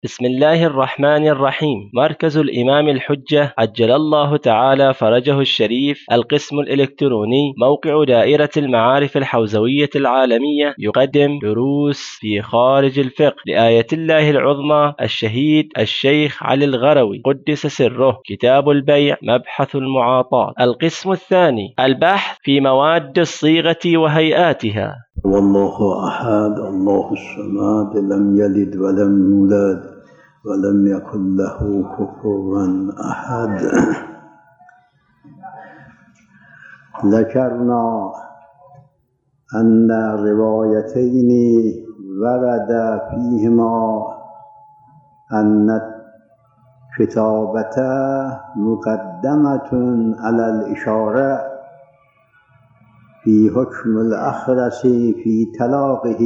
بسم الله الرحمن الرحيم. مركز الإمام الحجة عجل الله تعالى فرجه الشريف، القسم الإلكتروني، موقع دائرة المعارف الحوزوية العالمية، يقدم دروس في خارج الفقه لآية الله العظمى الشهيد الشيخ علي الغروي قدس سره، كتاب البيع، مبحث المعاطاة. القسم الثاني، البحث في مواد الصيغة وهيئاتها. والله أحد الله الصمد لم يلد ولم يولد ولم يكن له كفوا أحد. ذكرنا أن روايتين ورد فيهما أن الكتابة مقدمة على الإشارة في حكم الأخرس في طلاقه،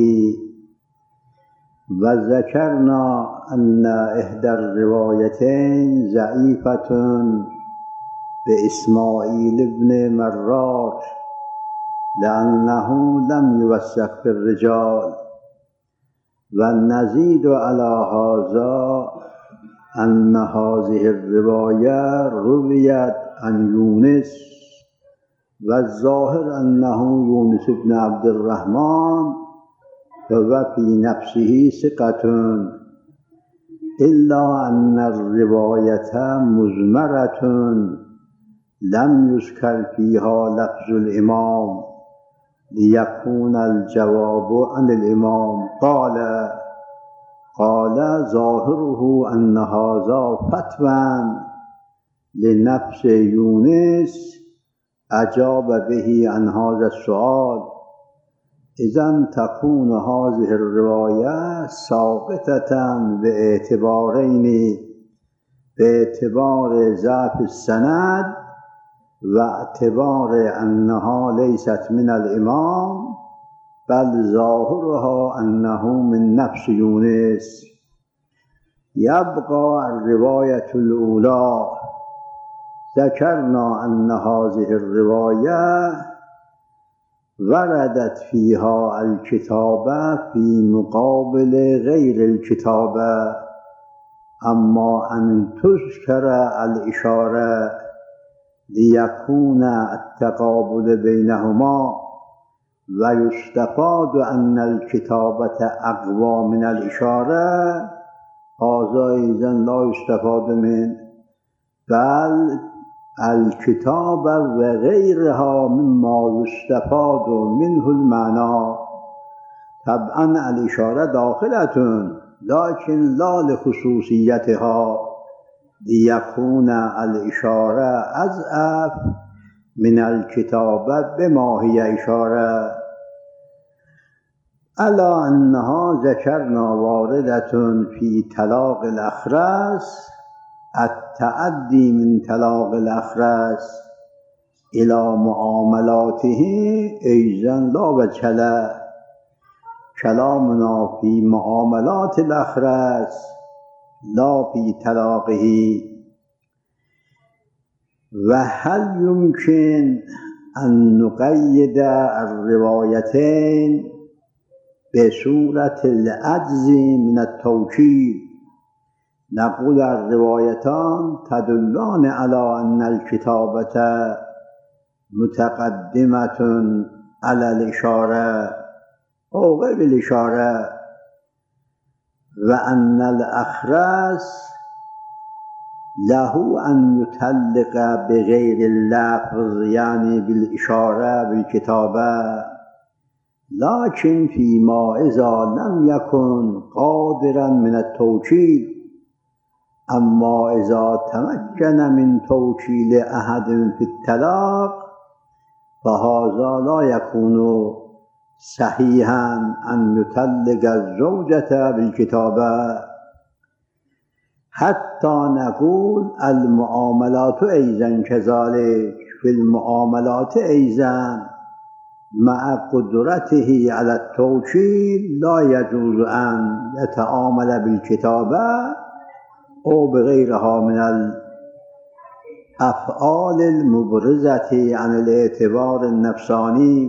وذكرنا أن إحدى الروايتين ضعيفة بإسماعيل بن مرات لأنه لم يوثق في الرجال، ونزيد على هذا أن هذه الرواية رويت عن يونس، والظاهر أنه يونس بن عبد الرحمن هو في نفسه ثقة، إلا أن الرواية مزمرة لم يذكر فيها لفظ الإمام ليكون الجواب عن الإمام. قال ظاهره أن هذا فتوى لنفس يونس أجاب به عن هذا السؤال، إذن تكون هذه الرواية ساقطة باعتبارين: باعتبار ضعف السند واعتبار أنها ليست من الإمام، بل ظاهرها أنه من نفس يونس. يبقى الرواية الأولى. ذكرنا أن هذه الرواية وردت فيها الكتابة في مقابل غير الكتابة، أما أن تذكر الإشارة ليكون التقابل بينهما، ويستفاد أن الكتابة أقوى من الإشارة، هذا إذن لا يستفاد منه، بل الكتابة وغيرها مما يستفاد منه المعنى. طبعا الإشارة داخلة لكن لا لخصوصيتها، ليكون الإشارة أضعف من الكتابة بما هي إشارة. ألا أنها ذكرنا واردة في طلاق الأخرس، التعدي من طلاق الأخرس إلى معاملاته أيضا لا وجه له. كلامنا في معاملات الأخرس لا في طلاقه. وهل يمكن أن نقيد الروايتين بصورة العجز من التوكيد؟ نقول الروايتان تدلان على أن الكتابة متقدمة على الإشارة أو غير الإشارة، وأن الأخرس له أن يطلق بغير اللفظ، يعني بالإشارة بالكتابة، لكن فيما إذا لم يكن قادرا من التوكيد. أما إذا تمكن من توكيل أحد في الطلاق فهذا لا يكون صحيحا أن يطلق الزوجة بالكتابة، حتى نقول المعاملات أيضا كذلك. في المعاملات أيضا مع قدرته على التوكيل لا يجوز أن يتعامل بالكتابة أو بغيرها من الأفعال المبرزة عن الاعتبار النفساني.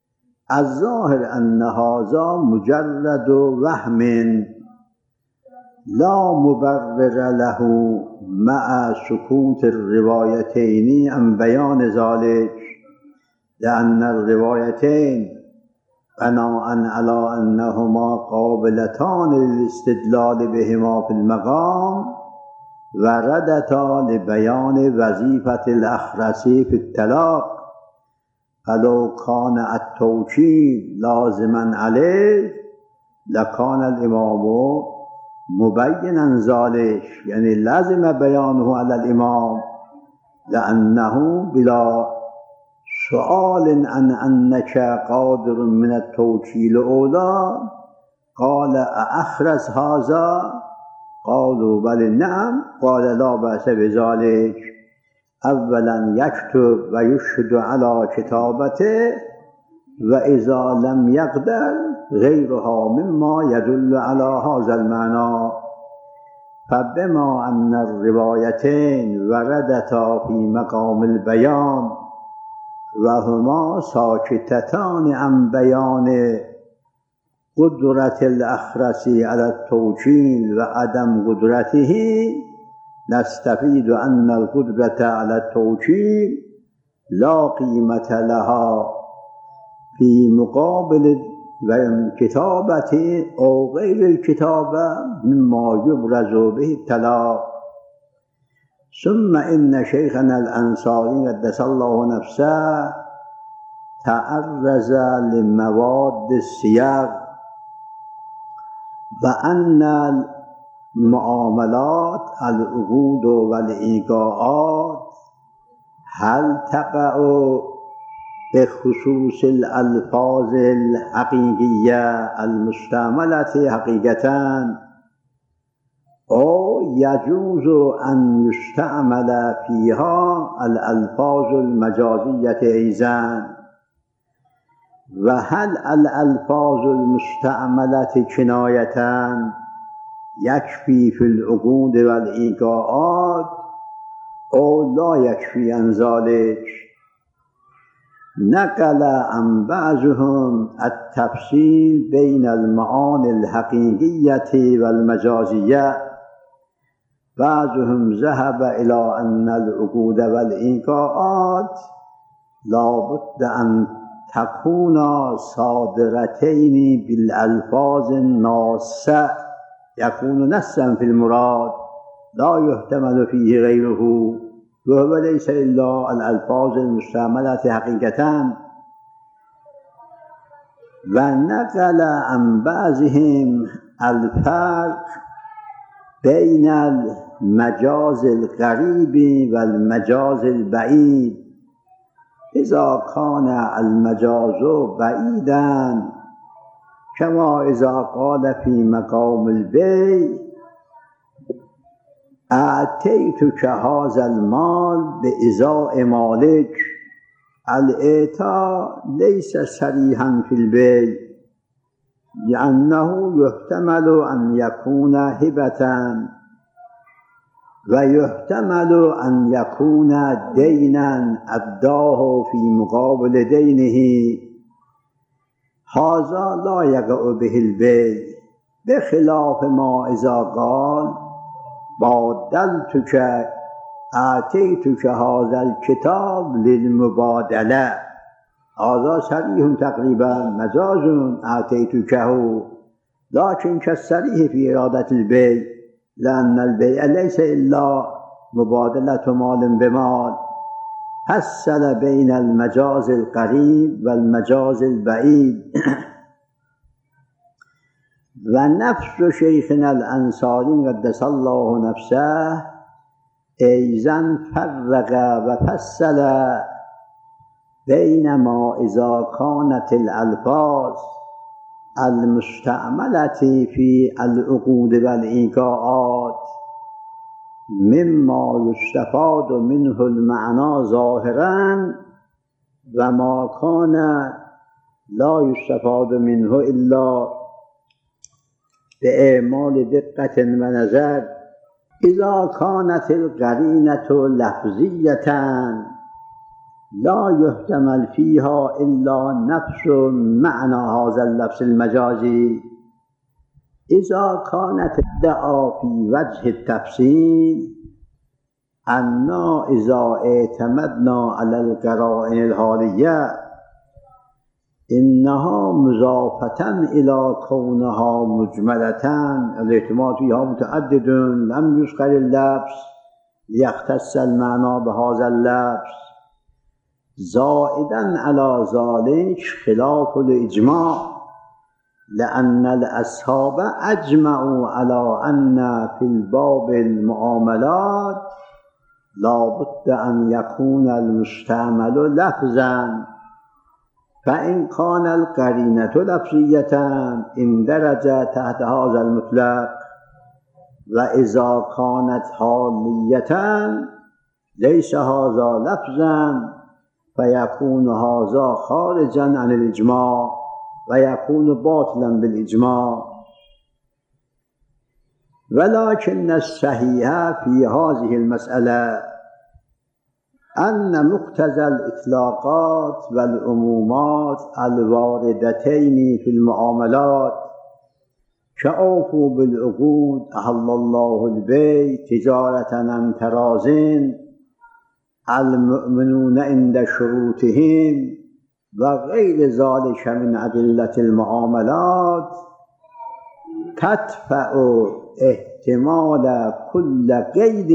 الظاهر أن هذا مجرد وهم لا مبرر له مع سكوت الروايتين عن بيان ذلك، لأن الروايتين بناء على أنهما قابلتان للاستدلال بهما في المقام وردتا لبيان وظيفة الأخرس في الطلاق، فلو كان التوكيد لازما عليه لكان الإمام مبينا ذلك، يعني لازم بيانه على الإمام، لأنه بلا سؤال عن أنك قادر من التوكيل أولى قال أخرس هذا؟ قالوا بل نعم. قال لا بأس بذلك، أولا يكتب ويشهد على كتابته، وإذا لم يقدر غيرها مما يدل على هذا المعنى. فبما أن الروايتين وردتا في مقام البيان وهما ساكتتان عن بيان قدرة الأخرس على التوكيل وعدم قدرته، نستفيد أن القدرة على التوكيل لا قيمة لها في مقابل الكتابة أو غير الكتابة مما يبرز به الطلاق. ثم إن شيخنا الأنصاري قدس الله نفسه تعرض لمواد السياق، وأن المعاملات العقود والإيقاعات هل تقع بخصوص الألفاظ الحقيقية المستعملة حقيقة، أو يجوز أن يستعمل فيها الألفاظ المجازية أيضا، وهل الألفاظ المستعملة كناية يكفي في العقود والإيقاعات أو لا يكفي عن ذلك. نقل عن بعضهم التفصيل بين المعاني الحقيقية والمجازية، بعضهم ذهب إلى أن العقود والإيقاعات لا بد أن تكونا صادرتين بالألفاظ الناصة، يكون نصا في المراد لا يحتمل فيه غيره، وهو ليس إلا الألفاظ المستعملة حقيقة. ونقل عن بعضهم الفرق بين المجاز القريب والمجاز البعيد. إذا كان المجاز بعيدا كما إذا قال في مقام البيع أعطيتك هذا المال بإزاء مالك، الإعطاء ليس صريحا في البيع، لأنه يحتمل أن يكون هبة ويحتمل أن يكون دينا أداه في مقابل دينه، هذا لا يقع به البيع، بخلاف ما إذا قال بادلتك أعطيتك هذا الكتاب للمبادلة، هذا صريح تقريبا مجاز أعطيتكه، لكن كالصريح في إرادة البيع، لأن البيع ليس إلا مبادلة مال بمال. فصل بين المجاز القريب والمجاز البعيد. ونفس شيخنا الأنصاري قدس الله نفسه أيضا فرق وفصل بين ما إذا كانت الألفاظ المستعملة في العقود والإيقاعات مما يستفاد منه المعنى ظاهرا، وما كان لا يستفاد منه إلا بإعمال دقة ونظر. إذا كانت القرينة لفظية لا يحتمل فيها إلا نفس معنى هذا اللفظ المجازي، إذا كانت الدعاء في وجه التفصيل أننا إذا اعتمدنا على القرائن الحالية إنها مضافة إلى كونها مجملة، الاعتماد فيها متعدد، لم يذكر اللفظ ليختص المعنى بهذا اللفظ، زائدا على ذلك خلاف الإجماع، لأن الأصحاب أجمعوا على أن في الباب المعاملات لا بد أن يكون المستعمل لفظا، فإن كان القرينة لفظية اندرج تحت هذا المطلق، وإذا كانت حالية ليس هذا لفظا فيكون هذا خارجا عن الإجماع ويكون باطلا بالإجماع. ولكن الصحيح في هذه المسألة أن مقتضى الإطلاقات والعمومات الواردتين في المعاملات كأوفوا بالعقود أحل الله البيع تجارة عن تراض المؤمنون عند شروطهم وغير ذلك من أدلة المعاملات تدفع احتمال كل قيد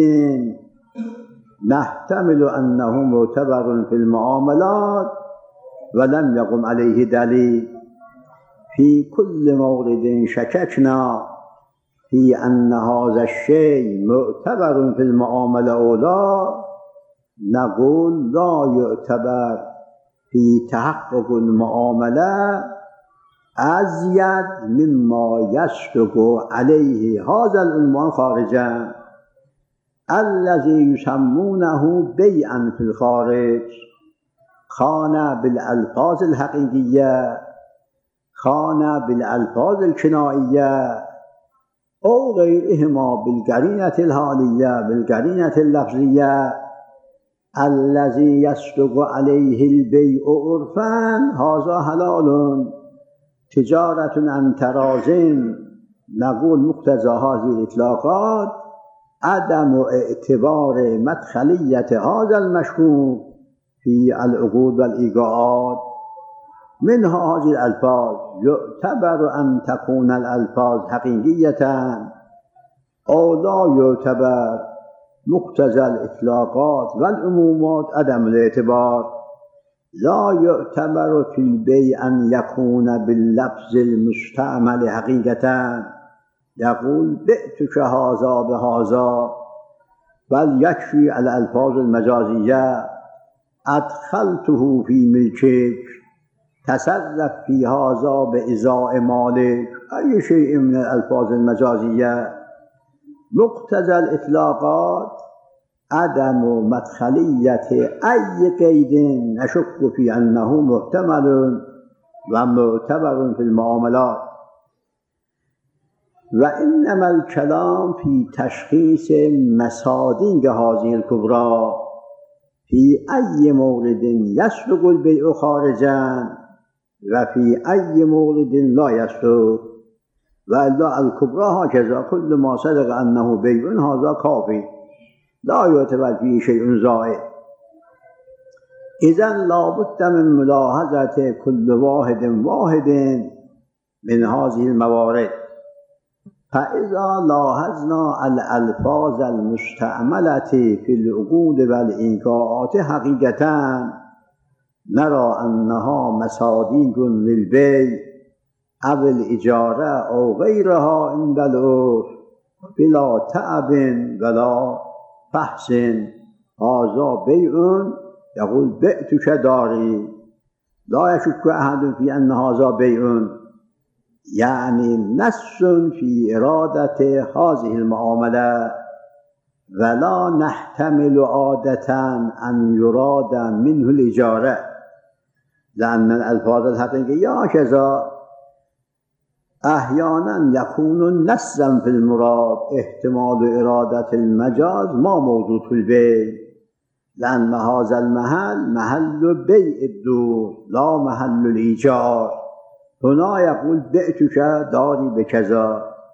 نحتمل أنه معتبر في المعاملات ولم يقم عليه دليل. في كل مورد شككنا في أن هذا الشيء معتبر في المعاملة أو لا، نقول لا يعتبر في تحقق المعاملة أزيد مما يصدق عليه هذا العنوان خارجا الذي يسمونه بيعا في الخارج، خان بالألفاظ الحقيقية، خان بالألفاظ الكنائية أو غيرهما بالقرينة الحالية بالقرينة اللفظية، الذي يصدق عليه البيع عرفا هذا حلال تجارة عن تراض. نقول مقتضى هذه الإطلاقات عدم اعتبار مدخلية هذا المشهور في العقود والإيقاعات. منها هذه الألفاظ يعتبر أن تكون الألفاظ حقيقية أو لا يعتبر. مقتضى الإطلاقات والعمومات عدم الاعتبار. لا يعتبر في البيع أن يكون باللفظ المستعمل حقيقة، يقول بعتك هذا بهذا، بل يكفي الألفاظ المجازية أدخلته في ملكك، تصرف في هذا بإزاء مالك، أي شيء من الألفاظ المجازية. مقتضى الإطلاقات عدم مدخلية أي قيد نشك في أنه محتمل ومعتبر في المعاملات. وإنما الكلام في تشخيص مصادیق هذه الكبرى في أي مورد يسلك البيع خارجا وفي أي مورد لا يسلك، وإلا الكبرى هكذا كل ما صدق أنه بيع هذا كافي لا يعتبر فيه شيء زائد. إذن لا بد من ملاحظة كل واحد من هذه الموارد. فإذا لاحظنا الألفاظ المستعملة في العقود والإيقاعات حقيقة نرى أنها مصادیق للبيع أو الإجارة أو غيرها عند العرف بلا تعب ولا فحص. هذا بيع، يقول بعتك داري، لا يشك أحد في أن هذا بيع، يعني نص في إرادة هذه المعاملة، ولا نحتمل عادة أن يراد منه الإجارة، لأن الألفاظ الحقيقية كذا أحيانا يكون نصا في المراد، احتمال إرادة المجاز ما موجود في البيع، لأن هذا المحل محل بيع الدور لا محل الإيجار. هنا يقول بعتك داري بكذا،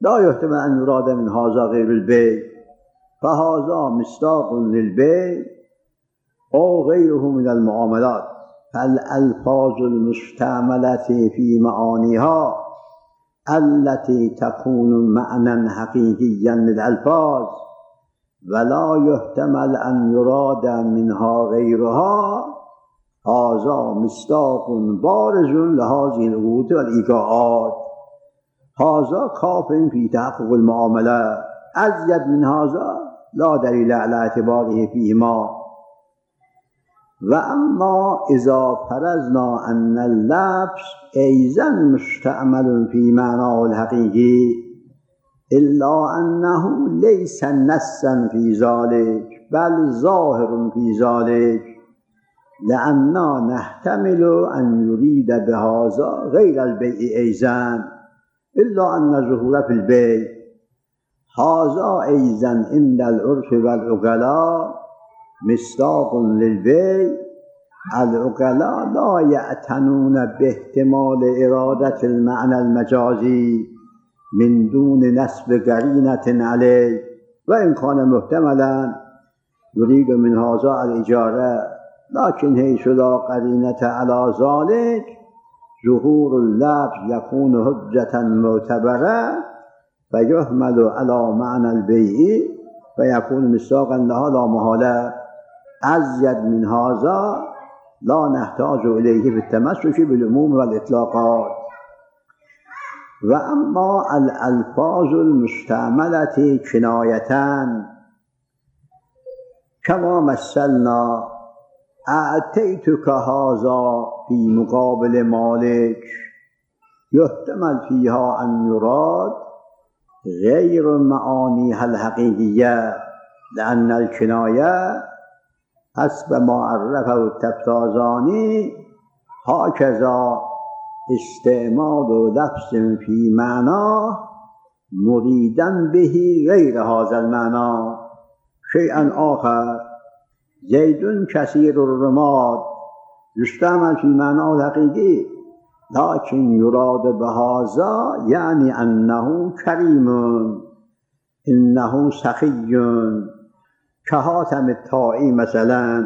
لا يحتمل أن يراد من هذا غير البيع، فهذا مصداق للبيع أو غيره من المعاملات. فالألفاظ المستعملة في معانيها التي تكون معنى حقيقيا للألفاظ ولا يحتمل أن يراد منها غيرها، هذا مصداق بارز لهذه العقود والإيقاعات. هذا كاف في تحقق المعاملة، أزيد من هذا لا دليل على اعتباره فيهما. وأما إذا فرضنا أن اللفظ أيضا مستعمل في معناه الحقيقي إلا أنه ليس نصا في ذلك بل ظاهر في ذلك، لأننا نحتمل أن يريد بهذا غير البيع أيضا إلا أن ظهور في البيع. هذا أيضا عند العرف والعقلاء مصداق للبيع. العقلاء لا يعتنون باحتمال إرادة المعنى المجازي من دون نسب قرينة عليه، وإن كان محتملا يريد من هذا الإجارة، لكن حيث لا قرينة على ذلك ظهور اللفظ يكون حجة معتبرة فيحمل على معنى البيع فيكون مصداقا لها لا محالة. أزيد من هذا لا نحتاج إليه في التمسك بالعموم والإطلاقات. وأما الألفاظ المستعملة كناية كما مثلنا أعطيتك هذا في مقابل مالك، يحتمل فيها أن يراد غير معانيها الحقيقية، لأن الكناية حسب ما عرفه التفتازاني هكذا استعمال لفظ في معناه مريدا به غير هذا المعنى. شيئا آخر، زيد كثير الرماد يستعمل في معناه الحقيقي، لكن يراد بهذا يعني أنه كريم، إنه سخي، كهاتم الطائي مثلا.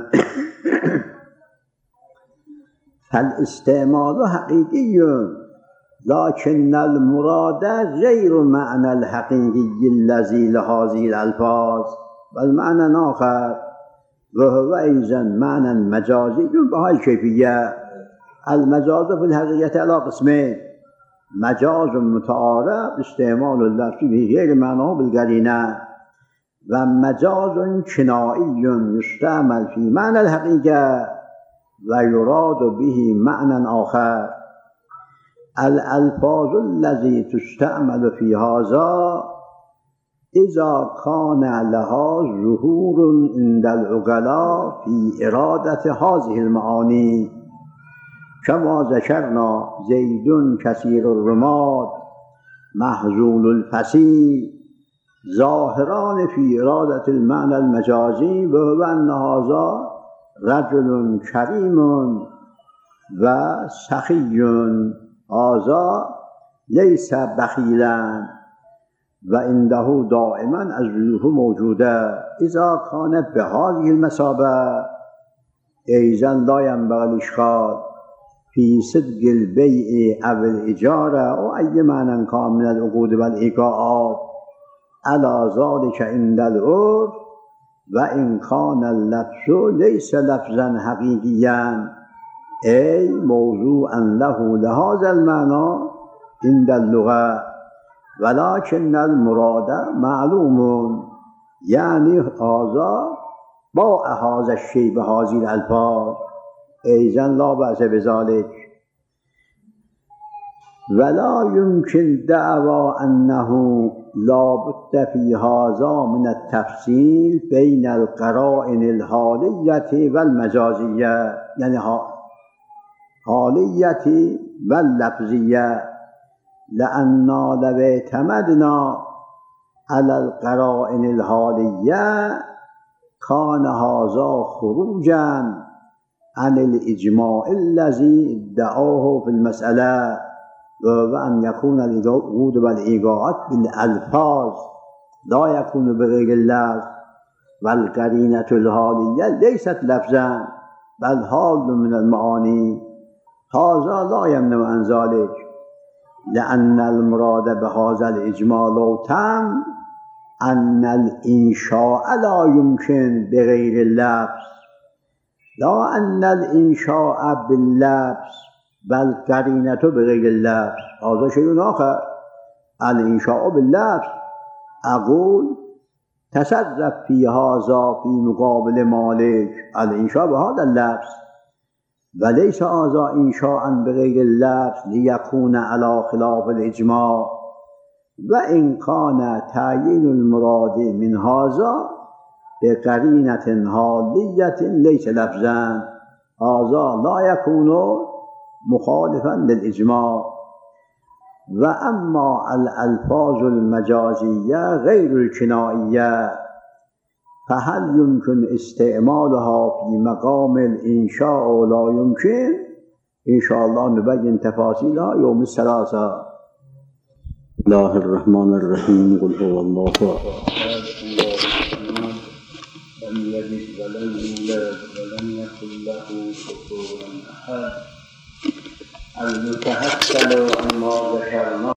فالاستعمال حقيقي لكن المراد غير معنى الحقيقي الذي لهذه الألفاظ، بل معنى آخر وهو أيضا معنى مجازي بهذه الكيفية. المجاز في الحقيقة على قسمين: مجاز متعارف استعمال اللفظ به غير معناه بالقرينة، ومجاز كنائي يستعمل في معنى الحقيقة ويراد به معنى آخر. الألفاظ التي تستعمل في هذا إذا كان لها ظهور عند العقلاء في إرادة هذه المعاني كما ذكرنا: زيد كثير الرماد، محزون الفصيل، ظاهران في إرادة المعنى المجازي، وهو أن هذا رجل كريم وسخي، هذا ليس بخيلا وعنده دائما الضيوف موجودة. إذا كان بهذه المثابة أيضا لا ينبغي الإشكال في صدق البيع أو الإجارة أو أي معنى كان من العقود والإيقاعات على ذلك عند العرف، وإن كان اللفظ ليس لفظا حقيقيا أي موضوعا له لهذا المعنى عند اللغة، ولكن المراد معلوم، يعني هذا باع هذا الشيء بهذه الألفاظ، أيضا لا بأس بذلك. ولا يمكن دعوى أنه لا بد في هذا من التفصيل بين القرائن الحالية والمجازية، يعني حالية واللفظية، لأننا لو اعتمدنا على القرائن الحالية كان هذا خروجا عن الإجماع الذي ادعوه في المسألة، وأن يكون الوجود والإيقاعات بالألفاظ لا يكون بغير اللفظ، والقرينة الحالية ليست لفظا بل حال من المعاني. هذا لا يمنع عن ذلك، لأن المراد بهذا الإجمال تام أن الإنشاء لا يمكن بغير اللفظ، لا أن الإنشاء باللفظ بل قرينة بغير اللفظ، هذا شيء آخر. الإنشاء باللفظ أقول تصرف في هذا في مقابل مالك، الإنشاء بهذا اللفظ، وليس هذا إنشاء بغير اللفظ ليكون على خلاف الإجماع. وإن كان تعيين المراد من هذا بقرينة حالية ليس لفظا، هذا لا يكون مخالفا للإجماع. وأما الألفاظ المجازية غير الكنائية فهل يمكن استعمالها في مقام الإنشاء أو لا يمكن؟ إن شاء الله نبين تفاصيلها يوم الثلاثاء. بسم الله الرحمن الرحيم. قل هو الله أحد لم يلد ولم يولد ولم يكن له كفوا أحد. المتحصل عما ذكرنا